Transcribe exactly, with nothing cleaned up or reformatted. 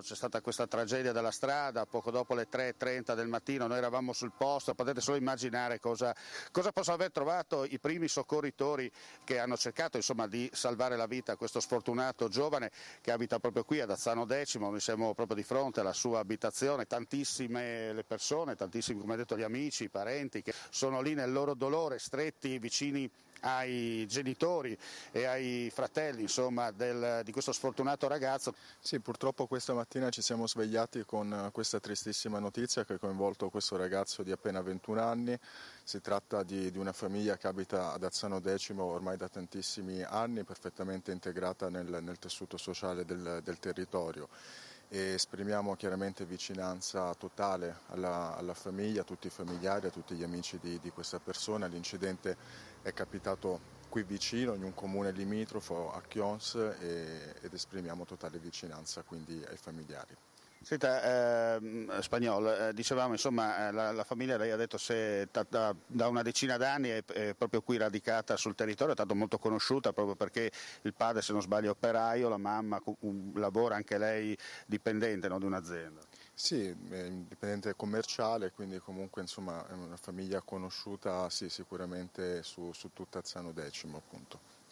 c'è stata questa tragedia della strada, poco dopo le tre e trenta del mattino noi eravamo sul posto, potete solo immaginare cosa, cosa possono aver trovato i primi soccorritori che hanno cercato insomma, di salvare la vita a questo sfortunato giovane che abita proprio qui ad Azzano Decimo. Noi siamo proprio di fronte alla sua abitazione, tantissime le persone, tantissimi come detto gli amici, i parenti che sono lì nel loro dolore, stretti vicini ai genitori e ai fratelli insomma, del, di questo sfortunato ragazzo. Sì, purtroppo questa mattina ci siamo svegliati con questa tristissima notizia che ha coinvolto questo ragazzo di appena ventuno anni. Si tratta di, di una famiglia che abita ad Azzano Decimo ormai da tantissimi anni, perfettamente integrata nel, nel tessuto sociale del, del territorio. E esprimiamo chiaramente vicinanza totale alla, alla famiglia, a tutti i familiari, a tutti gli amici di, di questa persona. L'incidente è capitato qui vicino, in un comune limitrofo a Chions, e, ed esprimiamo totale vicinanza quindi ai familiari. Senta, eh, Spagnol, eh, dicevamo insomma eh, la, la famiglia, lei ha detto se da, da una decina d'anni è, è proprio qui radicata sul territorio, è stata molto conosciuta proprio perché il padre, se non sbaglio, è operaio, la mamma um, lavora anche lei dipendente, no, di un'azienda. Sì, è indipendente commerciale, quindi comunque insomma è una famiglia conosciuta sì, sicuramente su, su tutta Azzano Decimo appunto.